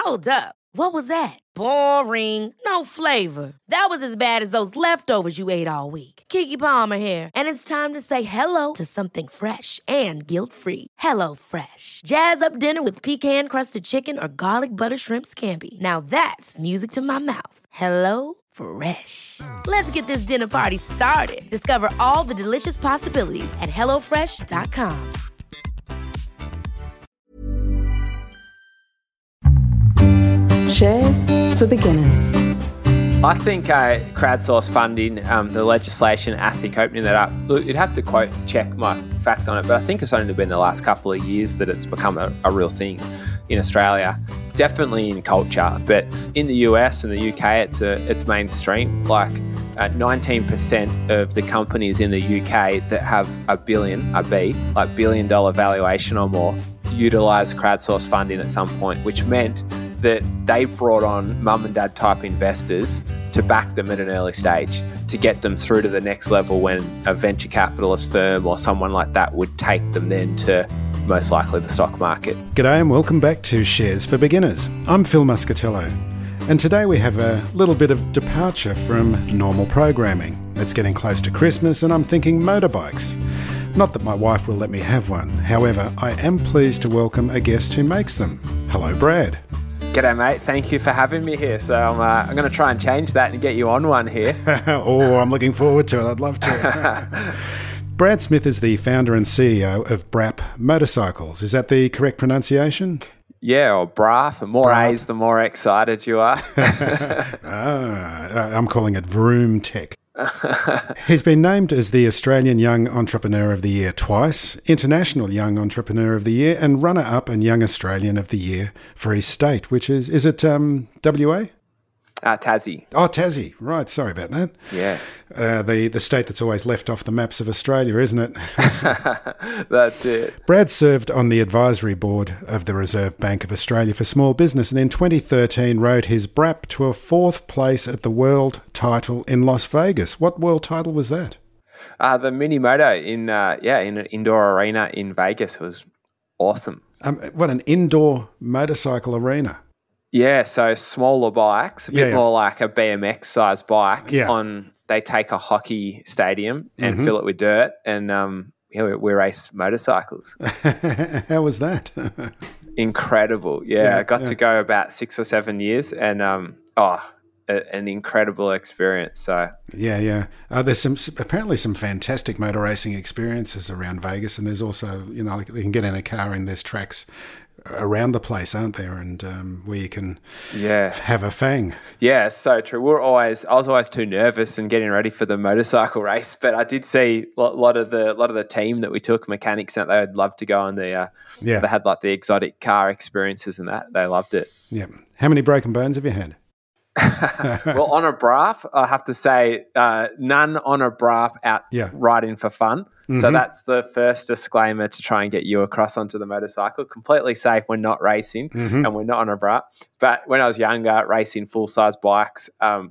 Hold up. What was that? Boring. No flavor. That was as bad as those leftovers you ate all week. Keke Palmer here, and it's time to say hello to something fresh and guilt-free. Hello Fresh. Jazz up dinner with pecan-crusted chicken or garlic butter shrimp scampi. Now that's music to my mouth. Hello Fresh. Let's get this dinner party started. Discover all the delicious possibilities at hellofresh.com. Shares for beginners. I think crowdsource funding, the legislation, ASIC opening that up, look, you'd have to check my fact on it, but I think it's only been the last couple of years that it's become a real thing in Australia. Definitely in culture, but in the US and the UK, it's mainstream. Like 19% of the companies in the UK that have a billion dollar valuation or more, utilise crowdsource funding at some point, which meant that they brought on mum and dad type investors to back them at an early stage to get them through to the next level when a venture capitalist firm or someone like that would take them then to most likely the stock market. G'day and welcome back to Shares for Beginners. I'm Phil Muscatello, and today we have a little bit of departure from normal programming. It's getting close to Christmas and I'm thinking motorbikes. Not that my wife will let me have one. However, I am pleased to welcome a guest who makes them. Hello, Brad. G'day, mate. Thank you for having me here. So I'm going to try and change that and get you on one here. Oh, I'm looking forward to it. I'd love to. Brad Smith is the founder and CEO of Brap Motorcycles. Is that the correct pronunciation? Yeah, or Brap. The more Brap. A's, the more excited you are. I'm calling it Vroom Tech. He's been named as the Australian Young Entrepreneur of the Year twice, International Young Entrepreneur of the Year, and Runner-Up and Young Australian of the Year for his state, which is it WA? Tassie. Oh, Tassie. Right, sorry about that. Yeah. The state that's always left off the maps of Australia, isn't it? That's it. Brad served on the advisory board of the Reserve Bank of Australia for Small Business and in 2013 rode his Brap to a fourth place at the world title in Las Vegas. What world title was that? The Mini Moto in an indoor arena in Vegas was awesome. What an indoor motorcycle arena. Yeah, so smaller bikes, a bit more like a BMX sized bike. Yeah. They take a hockey stadium and fill it with dirt, and we race motorcycles. How was that? Incredible. Yeah, I got to go about 6 or 7 years, and an incredible experience. So yeah. There's apparently some fantastic motor racing experiences around Vegas, and there's also you can get in a car and there's tracks around the place, aren't there? And where you can have a fang. Yeah, so true. I was always too nervous and getting ready for the motorcycle race, but I did see a lot of the team that we took, mechanics, that they would love to go on the they had like the exotic car experiences and that. They loved it. Yeah. How many broken bones have you had? Well, on a Brap, I have to say none on a Brap out riding for fun. Mm-hmm. So that's the first disclaimer to try and get you across onto the motorcycle. Completely safe. We're not racing and we're not on a Brap. But when I was younger, racing full-size bikes,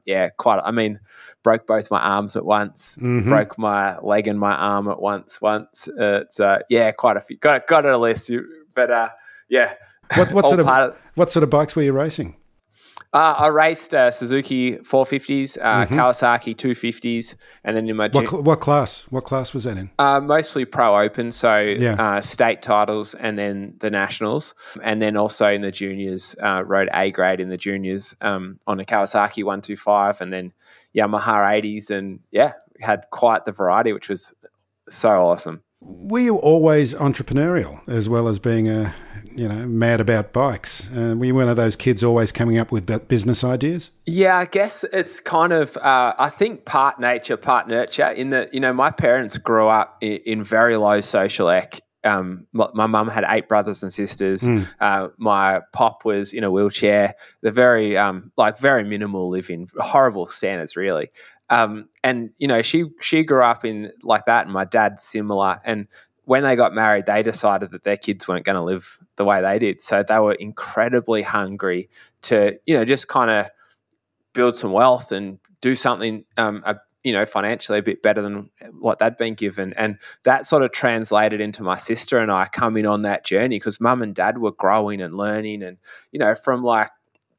broke both my arms at once, broke my leg and my arm at once. It's quite a few. Got a list. But What sort of bikes were you racing? I raced Suzuki 450s, Kawasaki 250s, and then in my what class? What class was that in? Mostly Pro Open, so state titles, and then the nationals, and then also in the juniors, rode A grade in the juniors on a Kawasaki 125, and then Yamaha 80s, and had quite the variety, which was so awesome. Were you always entrepreneurial as well as being mad about bikes? Were you one of those kids always coming up with business ideas? Yeah, I guess it's kind of, I think part nature, part nurture in that, my parents grew up in very low social ec. My mum had 8 brothers and sisters. My pop was in a wheelchair. They're very, very minimal living, horrible standards, really. And she grew up in like that, and my dad similar. And when they got married, they decided that their kids weren't going to live the way they did. So they were incredibly hungry to, just kind of build some wealth and do something, financially a bit better than what they'd been given. And that sort of translated into my sister and I coming on that journey because mum and dad were growing and learning. And, from like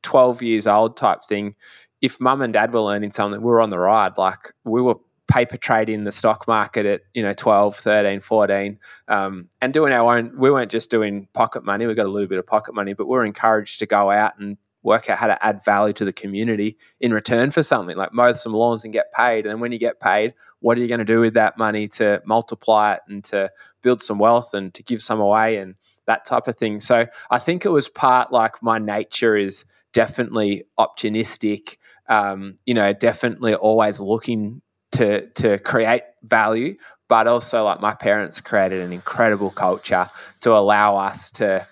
12 years old type thing, if mum and dad were learning something, we were on the ride. Like we were paper trading the stock market at 12, 13, 14, and doing our own. We weren't just doing pocket money. We got a little bit of pocket money, but we were encouraged to go out and work out how to add value to the community in return for something, like mow some lawns and get paid. And when you get paid, what are you going to do with that money to multiply it and to build some wealth and to give some away and that type of thing. So I think it was part, like, my nature is definitely opportunistic, definitely always looking to create value, but also, like, my parents created an incredible culture to allow us to,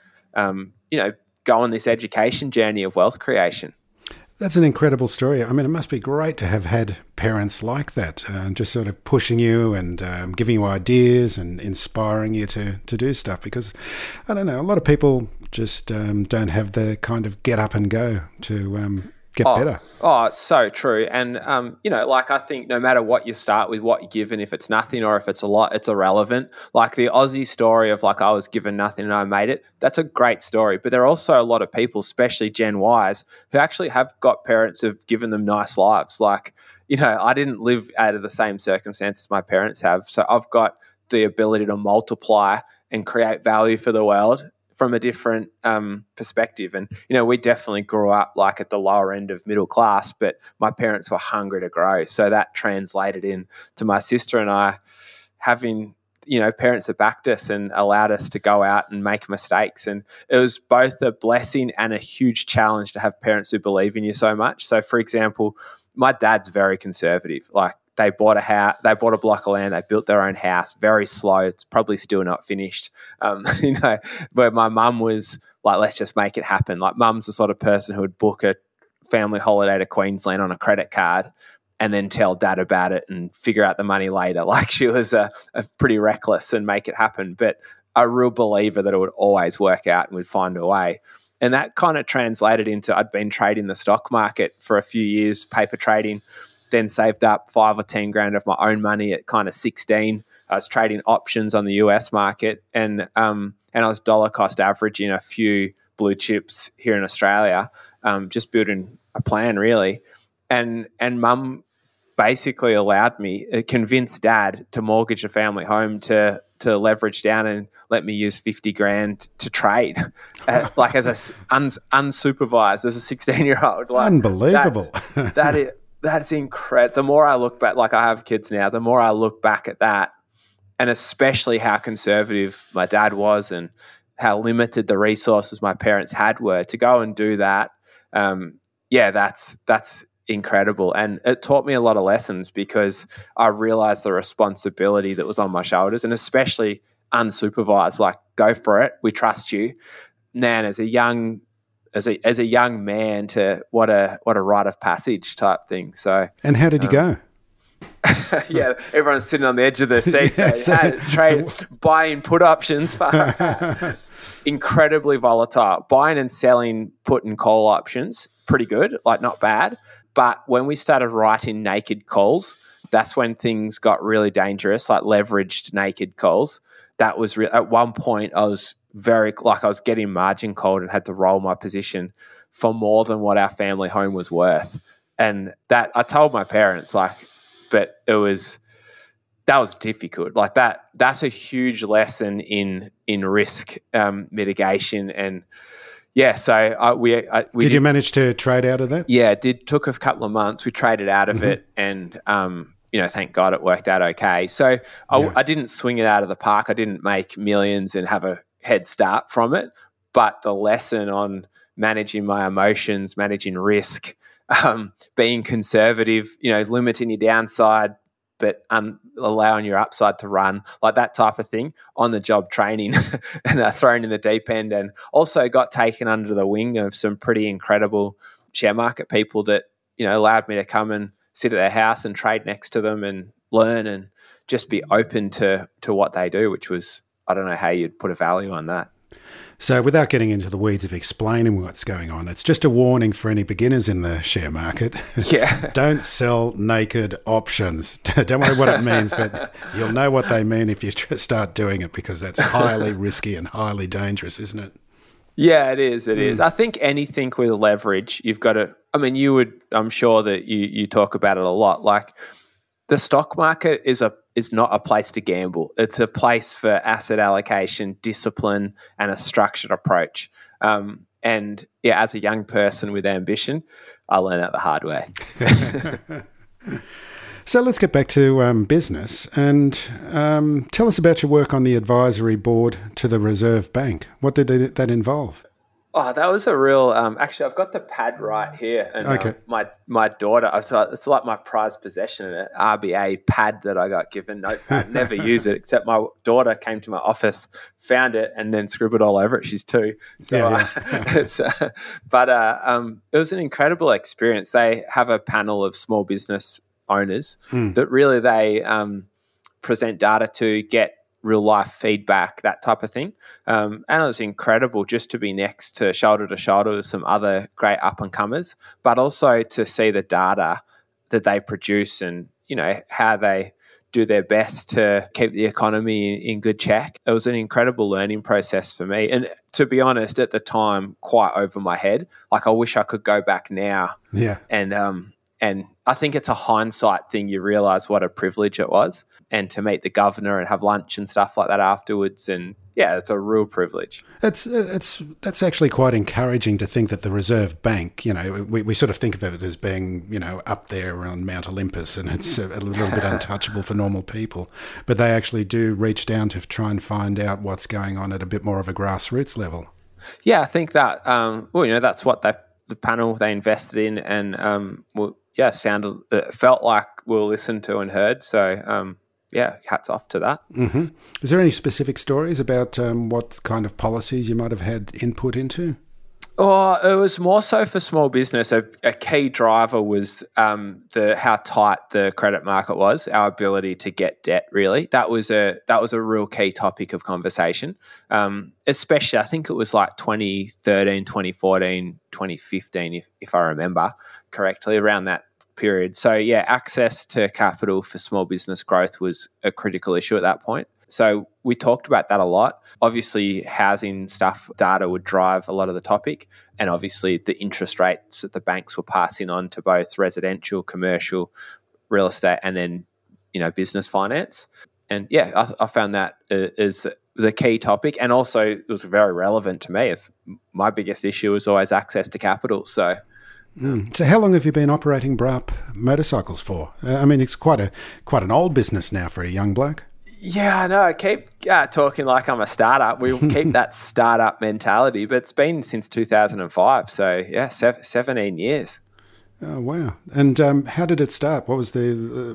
go on this education journey of wealth creation. That's an incredible story. I mean, it must be great to have had parents like that, just sort of pushing you and giving you ideas and inspiring you to do stuff. Because, I don't know, a lot of people just don't have the kind of get up and go to get better. Oh, it's so true. And, I think no matter what you start with, what you give, and if it's nothing or if it's a lot, it's irrelevant. Like the Aussie story of, like, I was given nothing and I made it, that's a great story. But there are also a lot of people, especially Gen Ys, who actually have got parents who've given them nice lives. Like, I didn't live out of the same circumstances my parents have. So I've got the ability to multiply and create value for the world from a different perspective. And, we definitely grew up, like, at the lower end of middle class, but my parents were hungry to grow. So that translated in to my sister and I having, parents that backed us and allowed us to go out and make mistakes. And it was both a blessing and a huge challenge to have parents who believe in you so much. So, for example, my dad's very conservative. Like, they bought a house, they bought a block of land, they built their own house, very slow. It's probably still not finished. Where my mum was like, let's just make it happen. Like, mum's the sort of person who would book a family holiday to Queensland on a credit card and then tell dad about it and figure out the money later. Like, she was a pretty reckless and make it happen, but a real believer that it would always work out and we'd find a way. And that kind of translated into, I'd been trading the stock market for a few years, paper trading, then saved up 5 or 10 grand of my own money at kind of 16. I was trading options on the US market, and I was dollar cost averaging a few blue chips here in Australia, just building a plan really. And mum basically allowed me, convinced dad to mortgage a family home to leverage down and let me use 50 grand to trade, like as a unsupervised as a 16-year-old. Like, unbelievable. That's incredible. The more I look back, like, I have kids now, the more I look back at that, and especially how conservative my dad was and how limited the resources my parents had were, to go and do that. That's incredible. And it taught me a lot of lessons because I realized the responsibility that was on my shoulders, and especially unsupervised, like, go for it. We trust you. Man, as a young man, to what a rite of passage type thing. So, and how did you go? Yeah, everyone's sitting on the edge of their seat. Buying put options, incredibly volatile. Buying and selling put and call options, pretty good, like, not bad. But when we started writing naked calls, that's when things got really dangerous, like leveraged naked calls. That was at one point I was getting margin called and had to roll my position for more than what our family home was worth. And that I told my parents, like, but that was difficult. Like, that's a huge lesson in risk mitigation. And yeah, so we did. You manage to trade out of that? Yeah, it did. Took a couple of months. We traded out of it, and thank God it worked out okay. So I didn't swing it out of the park. I didn't make millions and have a head start from it, but the lesson on managing my emotions, managing risk, being conservative, limiting your downside, but allowing your upside to run, like that type of thing, on the job training and thrown in the deep end. And also got taken under the wing of some pretty incredible share market people that, allowed me to come and sit at their house and trade next to them and learn and just be open to what they do, which was, I don't know how you'd put a value on that. So without getting into the weeds of explaining what's going on, it's just a warning for any beginners in the share market. Yeah. Don't sell naked options. Don't worry what it means, but you'll know what they mean if you start doing it, because that's highly risky and highly dangerous, isn't it? Yeah, it is. It is. I think anything with leverage, you've got to, I mean, I'm sure that you talk about it a lot. Like the stock market is not a place to gamble. It's a place for asset allocation, discipline, and a structured approach. And yeah, as a young person with ambition, I learned that the hard way. So let's get back to business and tell us about your work on the advisory board to the Reserve Bank. What did that involve? Oh, that was a real. Actually, I've got the pad right here, and okay. My daughter. It's like my prized possession, an RBA pad that I got given. Notepad. Never use it, except my daughter came to my office, found it, and then scribbled all over it. She's 2, so yeah. it was an incredible experience. They have a panel of small business owners that really they present data to, get real life feedback, that type of thing. And it was incredible just to be next to shoulder with some other great up and comers, but also to see the data that they produce and, you know, how they do their best to keep the economy in good check. It was an incredible learning process for me. And to be honest, at the time, quite over my head. Like I wish I could go back now. Yeah. And I think it's a hindsight thing. You realise what a privilege it was, and to meet the governor and have lunch and stuff like that afterwards. And yeah, it's a real privilege. That's actually quite encouraging to think that the Reserve Bank, you know, we sort of think of it as being, you know, up there on Mount Olympus, and it's a little bit untouchable for normal people. But they actually do reach down to try and find out what's going on at a bit more of a grassroots level. Yeah, I think that that's what the panel they invested in, and felt like we were listened to and heard. So, hats off to that. Mm-hmm. Is there any specific stories about what kind of policies you might have had input into? Oh, it was more so for small business. A key driver was how tight the credit market was, our ability to get debt, really. That was a real key topic of conversation, especially I think it was like 2013, 2014, 2015, if I remember correctly, around that period. So, yeah, access to capital for small business growth was a critical issue at that point. So we talked about that a lot. Obviously, housing stuff, data would drive a lot of the topic. And obviously, the interest rates that the banks were passing on to both residential, commercial, real estate, and then, you know, business finance. And yeah, I found that is the key topic. And also, it was very relevant to me. As my biggest issue was always access to capital. So, So how long have you been operating Brap Motorcycles for? I mean, it's quite an old business now for a young bloke. Yeah, I know. I keep talking like I'm a startup. We keep that startup mentality, but it's been since 2005. So, yeah, 17 years. Oh, wow. And how did it start? What was the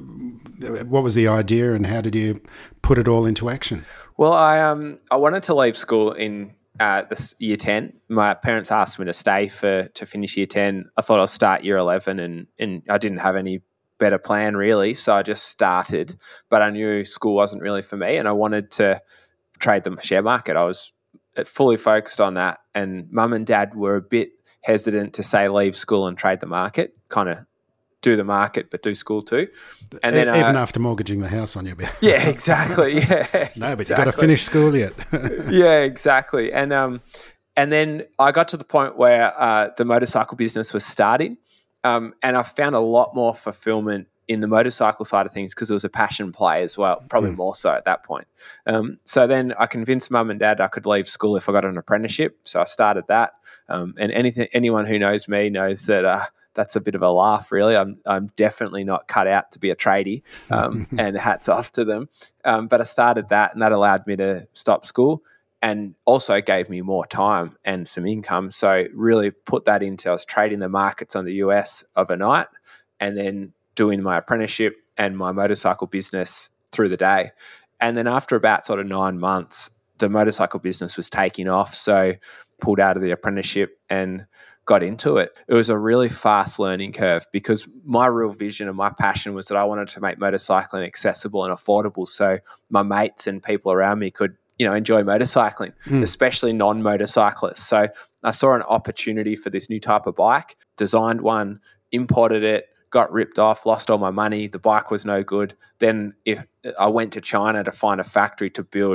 idea, and how did you put it all into action? Well, I wanted to leave school in this year 10. My parents asked me to stay to finish year 10. I thought I'll start year 11, and I didn't have any better plan really, so I just started, but I knew school wasn't really for me, and I wanted to trade the share market. I was fully focused on that, and mum and dad were a bit hesitant to say leave school and trade the market, kind of do the market but do school too. And then even after mortgaging the house on your behalf. Yeah, exactly. Yeah. No, but you've got to finish school yet. Yeah, exactly. And then I got to the point where the motorcycle business was starting. And I found a lot more fulfillment in the motorcycle side of things because it was a passion play as well, probably more so at that point. So then I convinced mum and dad I could leave school if I got an apprenticeship. So I started that. And anyone who knows me knows that that's a bit of a laugh, really. I'm definitely not cut out to be a tradie, and hats off to them. But I started that, and that allowed me to stop school, and also gave me more time and some income. So really put that into, I was trading the markets on the US overnight, and then doing my apprenticeship and my motorcycle business through the day. And then after about sort of 9 months, the motorcycle business was taking off. So pulled out of the apprenticeship and got into it. It was a really fast learning curve because my real vision and my passion was that I wanted to make motorcycling accessible and affordable so my mates and people around me could, enjoy motorcycling, especially non-motorcyclists. So I saw an opportunity for this new type of bike, designed one, imported it, got ripped off, lost all my money. The bike was no good. Then I went to China to find a factory to build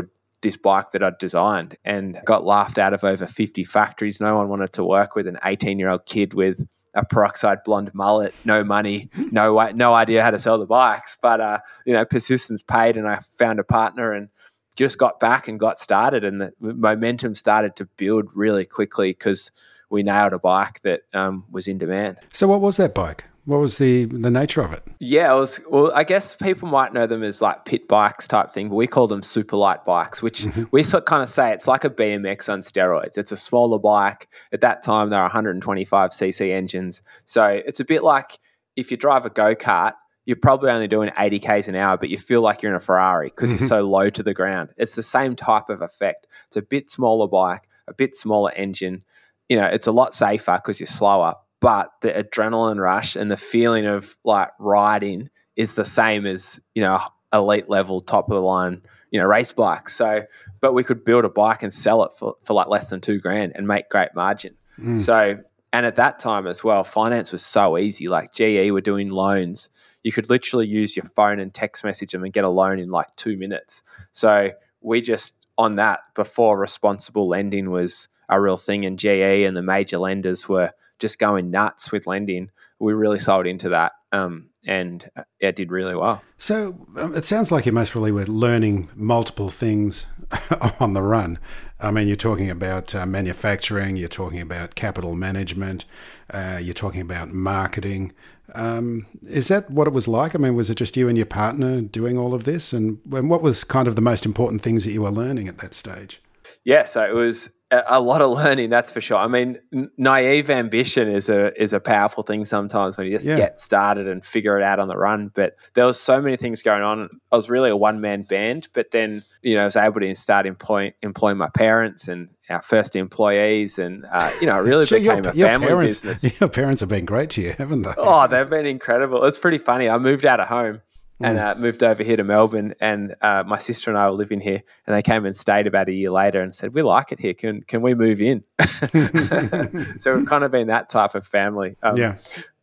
this bike that I'd designed, and got laughed out of over 50 factories. No one wanted to work with an 18-year-old kid with a peroxide blonde mullet, no money, no idea how to sell the bikes. But, persistence paid, and I found a partner and just got back and got started, and the momentum started to build really quickly because we nailed a bike that was in demand. So what was that bike? What was the nature of it? Yeah, I guess people might know them as like pit bikes type thing, but we call them super light bikes, which we kind of say it's like a BMX on steroids. It's a smaller bike. At that time, there are 125cc engines. So it's a bit like if you drive a go-kart, you're probably only doing 80 k's an hour, but you feel like you're in a Ferrari because you're so low to the ground. It's the same type of effect. It's a bit smaller bike, a bit smaller engine. It's a lot safer because you're slower, but the adrenaline rush and the feeling of like riding is the same as, elite level, top of the line, race bikes. So, but we could build a bike and sell it for like less than $2,000 and make great margin. So, and at that time as well, finance was so easy. Like GE were doing loans. You could literally use your phone and text message them and get a loan in like 2 minutes. So we just, on that, before responsible lending was a real thing, and GE and the major lenders were just going nuts with lending, we really sold into that, and it did really well. So it sounds like you most probably were learning multiple things on the run. I mean, you're talking about manufacturing, you're talking about capital management, you're talking about marketing. Is that what it was like? I mean, was it just you and your partner doing all of this? And what was kind of the most important things that you were learning at that stage? Yeah, so it was a lot of learning, that's for sure. I mean, naive ambition is a powerful thing sometimes when you just get started and figure it out on the run. But there was so many things going on. I was really a one-man band, but then, I was able to start employing my parents and our first employees, and, it really became a family business. Your parents have been great to you, haven't they? Oh, they've been incredible. It's pretty funny. I moved out of home and moved over here to Melbourne, and my sister and I were living here, and they came and stayed about a year later and said, we like it here. Can we move in? So we've kind of been that type of family. So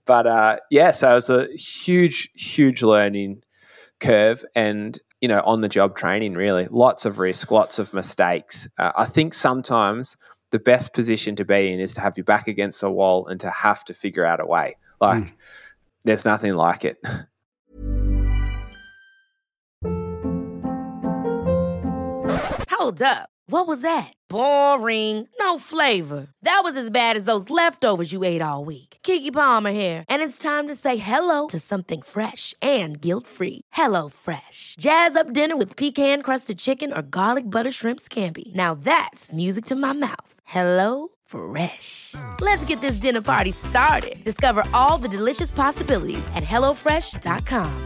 it was a huge, huge learning curve, and, on the job training, really. Lots of risk, lots of mistakes. I think sometimes the best position to be in is to have your back against the wall and to have to figure out a way. There's nothing like it. Hold up. What was that? Boring. No flavor. That was as bad as those leftovers you ate all week. Keke Palmer here, and it's time to say hello to something fresh and guilt-free. HelloFresh. Jazz up dinner with pecan-crusted chicken or garlic butter shrimp scampi. Now that's music to my mouth. HelloFresh. Let's get this dinner party started. Discover all the delicious possibilities at HelloFresh.com.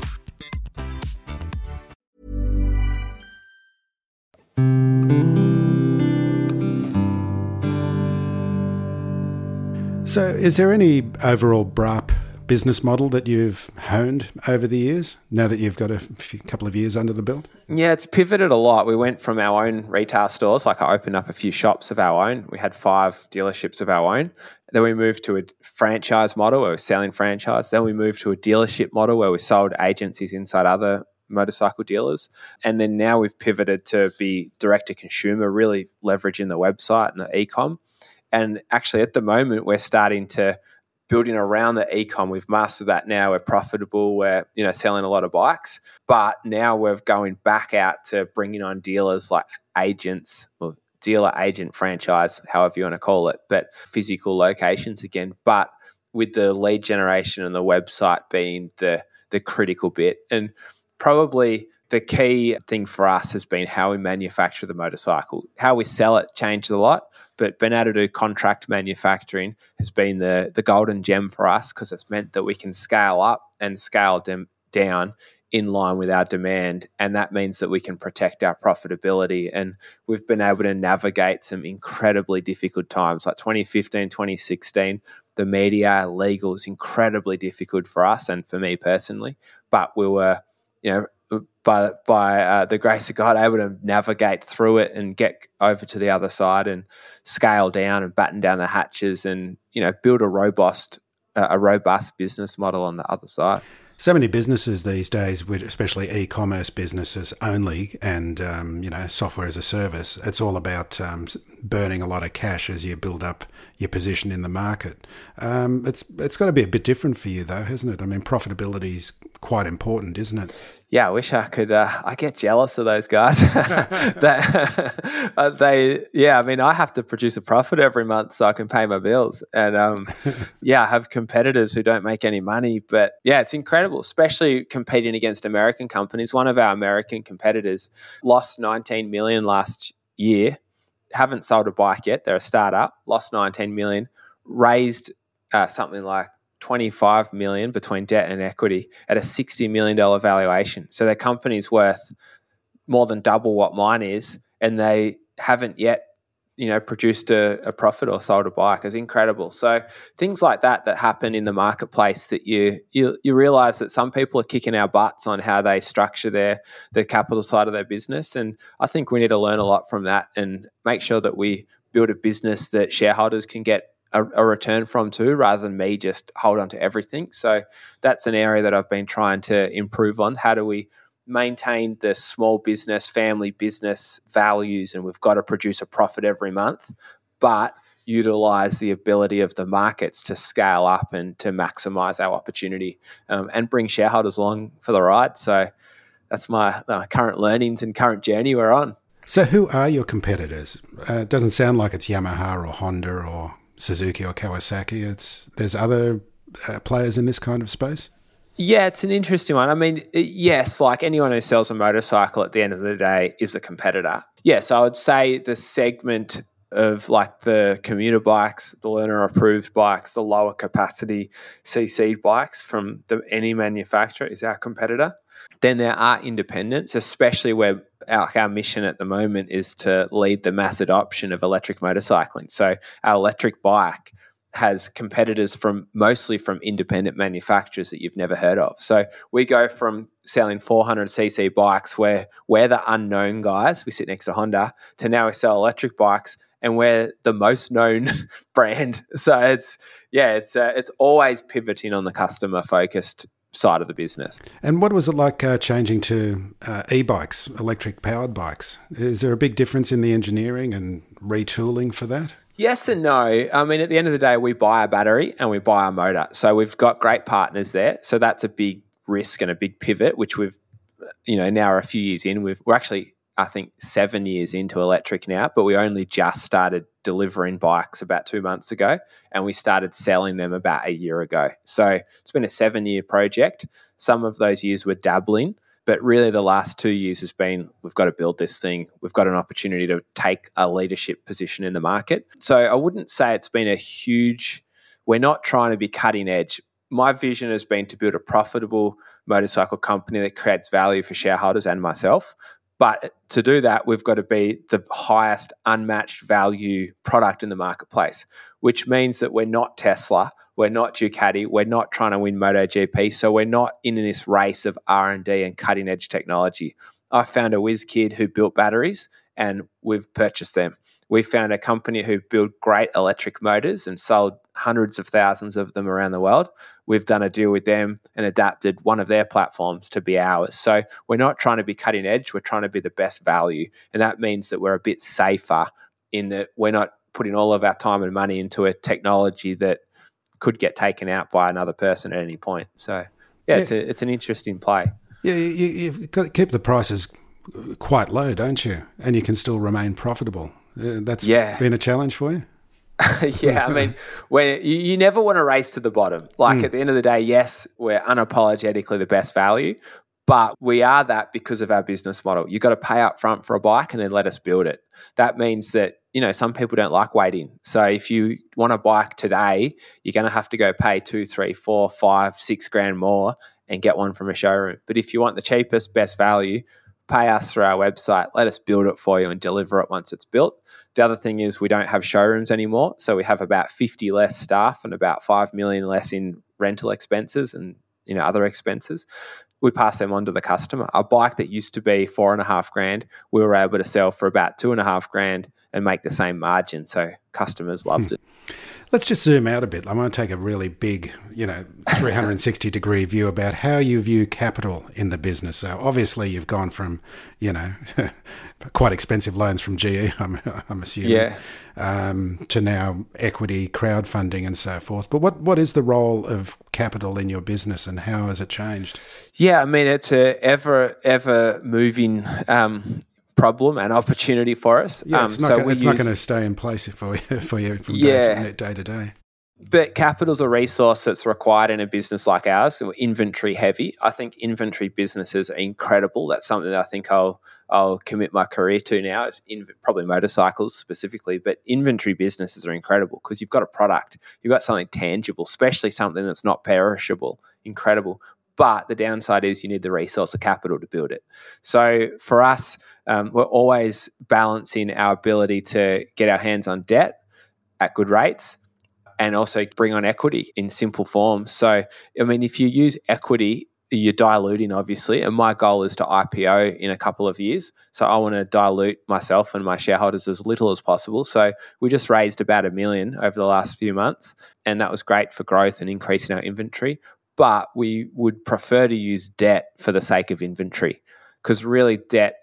So is there any overall BRAP business model that you've honed over the years, now that you've got a couple of years under the belt? Yeah, it's pivoted a lot. We went from our own retail stores, like I opened up a few shops of our own. We had 5 dealerships of our own. Then we moved to a franchise model where we're selling franchise. Then we moved to a dealership model where we sold agencies inside other motorcycle dealers. And then now we've pivoted to be direct to consumer, really leveraging the website and the e-com. And actually at the moment, we're starting to building around the e-com. We've mastered that now. We're profitable. We're, selling a lot of bikes. But now we're going back out to bringing on dealers like agents, or dealer agent franchise, however you want to call it, but physical locations again. But with the lead generation and the website being the critical bit. And probably the key thing for us has been how we manufacture the motorcycle. How we sell it changed a lot, but being able to do contract manufacturing has been the golden gem for us, because it's meant that we can scale up and scale them down in line with our demand, and that means that we can protect our profitability. And we've been able to navigate some incredibly difficult times, like 2015, 2016. The media, legal is incredibly difficult for us and for me personally, but we were, by the grace of God, able to navigate through it and get over to the other side and scale down and batten down the hatches and, build a robust business model on the other side. So many businesses these days, especially e-commerce businesses only, and software as a service, it's all about burning a lot of cash as you build up your position in the market. It's got to be a bit different for you, though, hasn't it? I mean, profitability is quite important, isn't it? Yeah, I wish I could. I get jealous of those guys. I have to produce a profit every month so I can pay my bills. And I have competitors who don't make any money. But yeah, it's incredible, especially competing against American companies. One of our American competitors lost 19 million last year. Haven't sold a bike yet. They're a startup. Lost 19 million. Raised something like 25 million between debt and equity at a $60 million valuation. So their company's worth more than double what mine is, and they haven't yet, produced a profit or sold a bike. It's incredible. So things like that happen in the marketplace, that you realize that some people are kicking our butts on how they structure their capital side of their business. And I think we need to learn a lot from that and make sure that we build a business that shareholders can get a return from too, rather than me just hold on to everything. So that's an area that I've been trying to improve on. How do we maintain the small business, family business values, and we've got to produce a profit every month, but utilize the ability of the markets to scale up and to maximize our opportunity and bring shareholders along for the ride. So that's my current learnings and current journey we're on. So who are your competitors? It doesn't sound like it's Yamaha or Honda or Suzuki or Kawasaki. There's other players in this kind of space? Yeah, it's an interesting one. I mean, yes, like anyone who sells a motorcycle at the end of the day is a competitor. Yes, I would say the segment of like the commuter bikes, the learner approved bikes, the lower capacity CC bikes from any manufacturer is our competitor. Then there are independents, especially where our mission at the moment is to lead the mass adoption of electric motorcycling. So our electric bike has competitors mostly from independent manufacturers that you've never heard of. So we go from selling 400cc bikes where we're the unknown guys, we sit next to Honda, to now we sell electric bikes and we're the most known brand. So it's always pivoting on the customer focused side of the business. And what was it like changing to e-bikes, electric powered bikes? Is there a big difference in the engineering and retooling for that? Yes and no. I mean, at the end of the day, we buy a battery and we buy a motor. So we've got great partners there. So that's a big risk and a big pivot, which we've, now are a few years in. We're actually, I think, 7 years into electric now, but we only just started delivering bikes about 2 months ago, and we started selling them about a year ago. So it's been a 7-year project. Some of those years were dabbling, but really the last 2 years has been, we've got to build this thing. We've got an opportunity to take a leadership position in the market. So I wouldn't say it's been we're not trying to be cutting edge. My vision has been to build a profitable motorcycle company that creates value for shareholders and myself. But to do that, we've got to be the highest unmatched value product in the marketplace, which means that we're not Tesla, we're not Ducati, we're not trying to win MotoGP, so we're not in this race of R&D and cutting-edge technology. I found a whiz kid who built batteries and we've purchased them. We found a company who built great electric motors and sold hundreds of thousands of them around the world. We've done a deal with them and adapted one of their platforms to be ours. So we're not trying to be cutting edge, we're trying to be the best value. And that means that we're a bit safer in that we're not putting all of our time and money into a technology that could get taken out by another person at any point. So it's an interesting play. Yeah, you've got to keep the prices quite low, don't you? And you can still remain profitable. That's been a challenge for you? Yeah, I mean, when you never want to race to the bottom. Like at the end of the day, yes, we're unapologetically the best value, but we are that because of our business model. You've got to pay up front for a bike and then let us build it. That means that, some people don't like waiting. So if you want a bike today, you're going to have to go pay 2, 3, 4, 5, 6 grand more and get one from a showroom. But if you want the cheapest, best value, pay us through our website, let us build it for you and deliver it once it's built. The other thing is we don't have showrooms anymore. So we have about 50 less staff and about 5 million less in rental expenses and other expenses. we pass them on to the customer. A bike that used to be $4,500, we were able to sell for about $2,500 and make the same margin. So customers loved it. Let's just zoom out a bit. I want to take a really big, 360-degree view about how you view capital in the business. So obviously you've gone from, quite expensive loans from GE, I'm assuming, to now equity, crowdfunding and so forth. But what is the role of capital in your business and how has it changed? Yeah, I mean, it's a ever moving problem and opportunity for us. Yeah, it's not going to stay in place for you from day to day. But capital's a resource that's required in a business like ours. So we're inventory heavy. I think inventory businesses are incredible. That's something that I think I'll commit my career to now. It's probably motorcycles specifically, but inventory businesses are incredible because you've got a product, you've got something tangible, especially something that's not perishable. Incredible. But the downside is you need the resource of capital to build it. So for us, we're always balancing our ability to get our hands on debt at good rates and also bring on equity in simple forms. So, I mean, if you use equity, you're diluting, obviously, and my goal is to IPO in a couple of years. So I want to dilute myself and my shareholders as little as possible. So we just raised about $1 million over the last few months, and that was great for growth and increasing our inventory. But we would prefer to use debt for the sake of inventory because really debt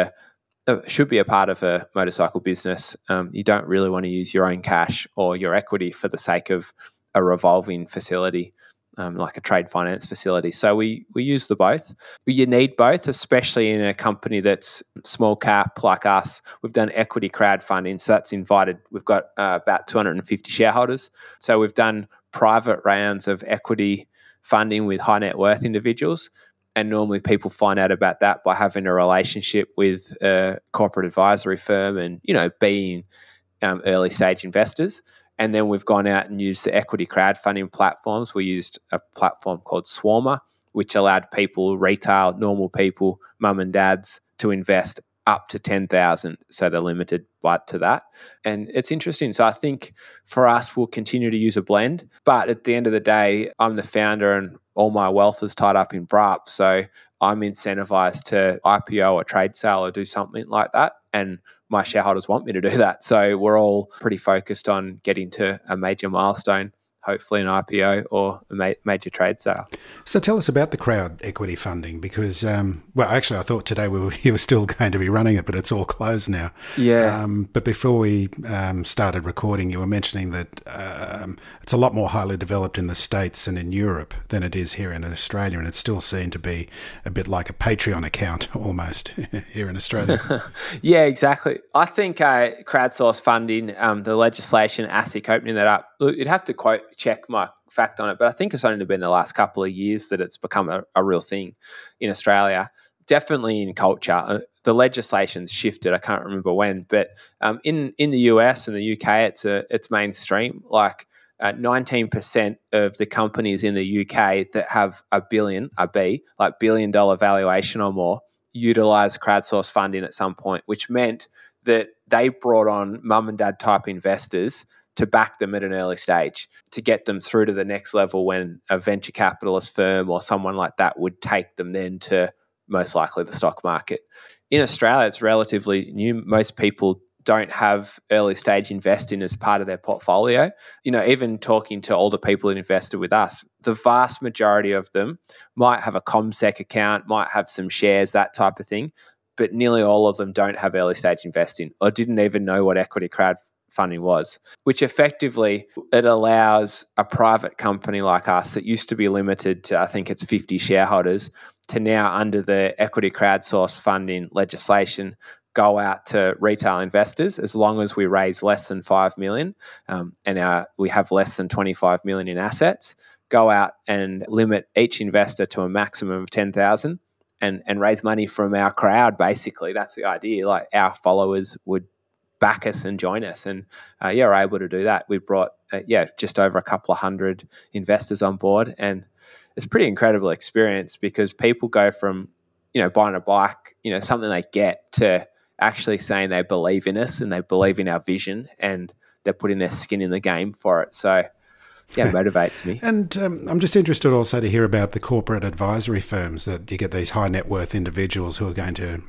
should be a part of a motorcycle business. You don't really want to use your own cash or your equity for the sake of a revolving facility, like a trade finance facility. So we use the both. You need both, especially in a company that's small cap like us. We've done equity crowdfunding, so that's invited. We've got about 250 shareholders. So we've done private rounds of equity funding with high net worth individuals. And normally people find out about that by having a relationship with a corporate advisory firm and, being early stage investors. And then we've gone out and used the equity crowdfunding platforms. We used a platform called Swarmer, which allowed people, retail, normal people, mum and dads, to invest up to 10,000. So they're limited to that. And it's interesting. So I think for us, we'll continue to use a blend. But at the end of the day, I'm the founder and all my wealth is tied up in BRAP. So I'm incentivized to IPO or trade sale or do something like that. And my shareholders want me to do that. So we're all pretty focused on getting to a major milestone, hopefully an IPO or a major trade sale. So tell us about the crowd equity funding because, actually I thought today you were still going to be running it, but it's all closed now. Yeah. But before we started recording, you were mentioning that it's a lot more highly developed in the States and in Europe than it is here in Australia, and it's still seen to be a bit like a Patreon account almost here in Australia. Yeah, exactly. I think crowdsource funding, the legislation, ASIC opening that up, you'd have to check my fact on it, but I think it's only been the last couple of years that it's become a real thing in Australia. Definitely in culture. The legislation's shifted. I can't remember when, but in the US and the UK, it's mainstream. Like 19% of the companies in the UK that have $1 billion valuation or more, utilize crowdsource funding at some point, which meant that they brought on mum and dad type investors to back them at an early stage to get them through to the next level when a venture capitalist firm or someone like that would take them then to most likely the stock market. In Australia, it's relatively new. Most people don't have early stage investing as part of their portfolio. Even talking to older people that invested with us, the vast majority of them might have a CommSec account, might have some shares, that type of thing, but nearly all of them don't have early stage investing or didn't even know what equity crowdfunding was, which effectively it allows a private company like us that used to be limited to, I think it's 50 shareholders, to now under the equity crowdsource funding legislation, go out to retail investors as long as we raise less than 5 million and we have less than 25 million in assets, go out and limit each investor to a maximum of 10,000 and raise money from our crowd, basically. That's the idea. Like our followers would back us and join us. And we're able to do that. We brought, just over a couple of hundred investors on board. And it's a pretty incredible experience because people go from, buying a bike, something they get, to actually saying they believe in us and they believe in our vision and they're putting their skin in the game for it. So motivates me. And I'm just interested also to hear about the corporate advisory firms that you get these high net worth individuals who are going to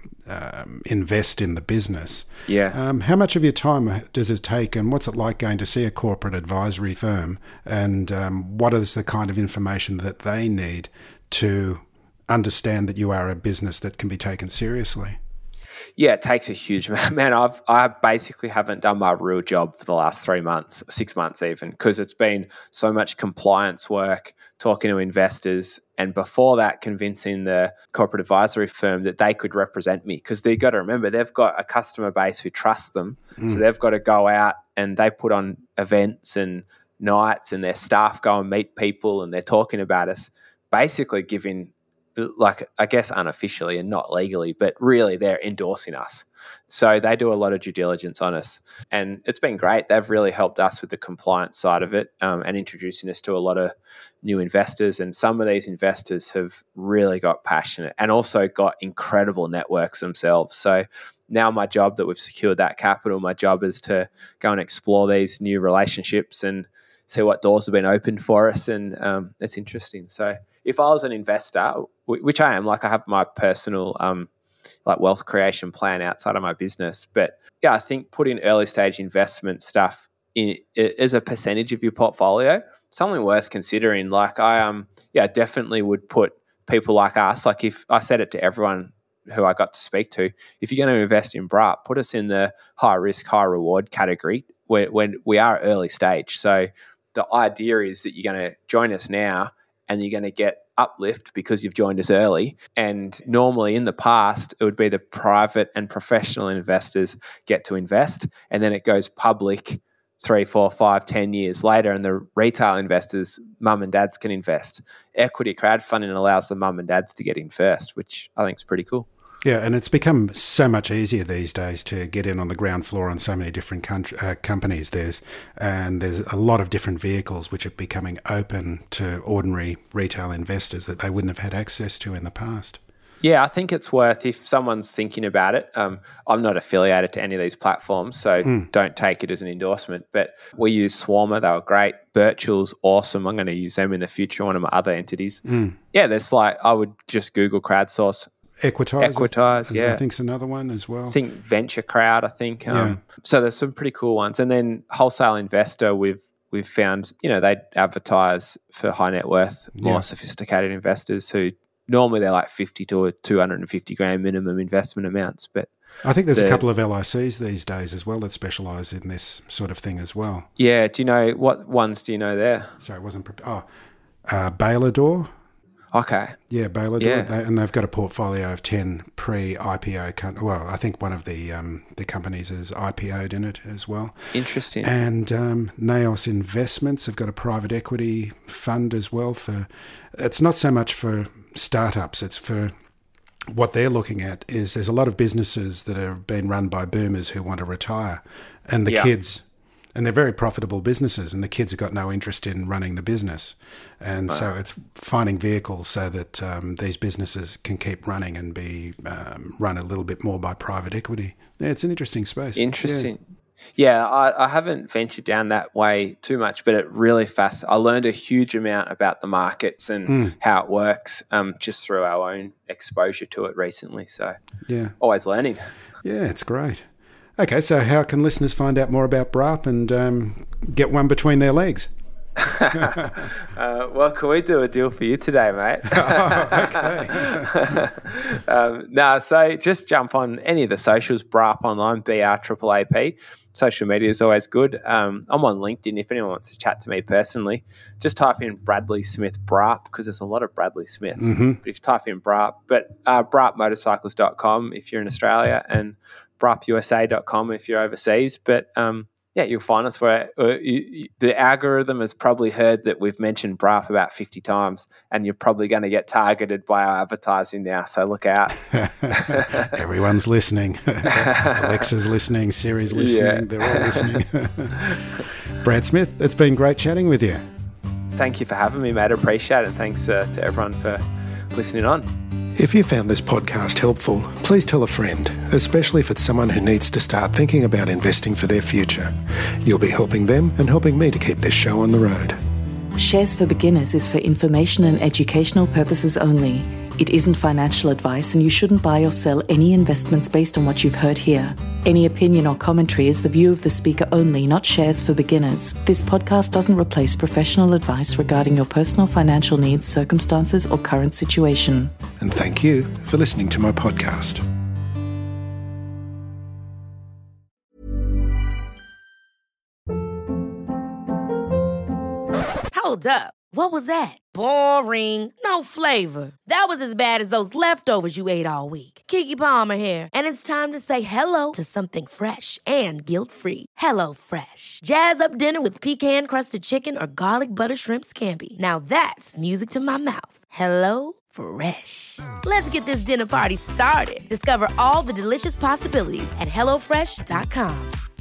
invest in the business. Yeah. How much of your time does it take, and what's it like going to see a corporate advisory firm, and what is the kind of information that they need to understand that you are a business that can be taken seriously? Yeah, it takes a huge amount. Man, I basically haven't done my real job for the last 3 months, 6 months even, because it's been so much compliance work, talking to investors, and before that, convincing the corporate advisory firm that they could represent me. Because they've got to remember, they've got a customer base who trusts them. So they've got to go out and they put on events and nights, and their staff go and meet people, and they're talking about us, basically giving, like, I guess unofficially and not legally, but really they're endorsing us. So they do a lot of due diligence on us, and it's been great. They've really helped us with the compliance side of it, and introducing us to a lot of new investors. And some of these investors have really got passionate and also got incredible networks themselves. So now my job that we've secured that capital, my job is to go and explore these new relationships and see what doors have been opened for us. And it's interesting. So if I was an investor, which I am, like I have my personal like wealth creation plan outside of my business, but yeah, I think putting early stage investment stuff in as a percentage of your portfolio, something worth considering. Like I definitely would put people like us, like if I said it to everyone who I got to speak to, if you're going to invest in Brap, put us in the high risk, high reward category when we are early stage. So the idea is that you're going to join us now and you're going to get uplift because you've joined us early. And normally in the past, it would be the private and professional investors get to invest, and then it goes public 3, 4, 5, 10 years later, and the retail investors, mum and dads, can invest. Equity crowdfunding allows the mum and dads to get in first, which I think is pretty cool. Yeah, and it's become so much easier these days to get in on the ground floor on so many different companies. There's a lot of different vehicles which are becoming open to ordinary retail investors that they wouldn't have had access to in the past. Yeah, I think it's worth, if someone's thinking about it, I'm not affiliated to any of these platforms, so don't take it as an endorsement, but we use Swarmer. They were great. Birchall's awesome. I'm going to use them in the future, one of my other entities. Yeah, there's I would just Google crowdsource. Equitize, yeah. I think it's another one as well. I think Venture Crowd, So there's some pretty cool ones. And then Wholesale Investor, we've found, they advertise for high net worth, more sophisticated investors who normally they're like 50 to 250 grand minimum investment amounts. But I think there's a couple of LICs these days as well that specialise in this sort of thing as well. Yeah. Do you know, what ones do you know there? Sorry, it wasn't Bailador. Okay. Yeah, Bailador. Yeah. And they've got a portfolio of 10 pre-IPO. Well, I think one of the companies is IPO'd in it as well. Interesting. And Naos Investments have got a private equity fund as well. It's not so much for startups, it's for what they're looking at is there's a lot of businesses that have been run by boomers who want to retire, and the kids... And they're very profitable businesses, and the kids have got no interest in running the business. And so it's finding vehicles so that these businesses can keep running and be run a little bit more by private equity. Yeah, it's an interesting space. Interesting. Yeah, I haven't ventured down that way too much, but it really I learned a huge amount about the markets and how it works just through our own exposure to it recently. So always learning. Yeah, it's great. Okay, so how can listeners find out more about Brap and get one between their legs? Well, can we do a deal for you today, mate? Okay. So just jump on any of the socials, Brap Online, BRAAP. Social media is always good. I'm on LinkedIn if anyone wants to chat to me personally. Just type in Bradley Smith Brap, because there's a lot of Bradley Smiths. But if you type in Brap, brapmotorcycles.com if you're in Australia, and brapusa.com if you're overseas. But you'll find us where the algorithm has probably heard that we've mentioned Brap about 50 times, and you're probably going to get targeted by our advertising now, so look out. Everyone's listening. Alexa's listening, Siri's listening, they're all listening. Brad Smith, it's been great chatting with you. Thank you for having me, mate. I appreciate it. Thanks to everyone for listening on. If you found this podcast helpful, please tell a friend, especially if it's someone who needs to start thinking about investing for their future. You'll be helping them and helping me to keep this show on the road. Shares for Beginners is for information and educational purposes only. It isn't financial advice, and you shouldn't buy or sell any investments based on what you've heard here. Any opinion or commentary is the view of the speaker only, not Shares for Beginners. This podcast doesn't replace professional advice regarding your personal financial needs, circumstances, or current situation. And thank you for listening to my podcast. Hold up. What was that? Boring. No flavor. That was as bad as those leftovers you ate all week. Keke Palmer here, and it's time to say hello to something fresh and guilt-free. HelloFresh. Jazz up dinner with pecan-crusted chicken or garlic butter shrimp scampi. Now that's music to my mouth. HelloFresh. Let's get this dinner party started. Discover all the delicious possibilities at HelloFresh.com.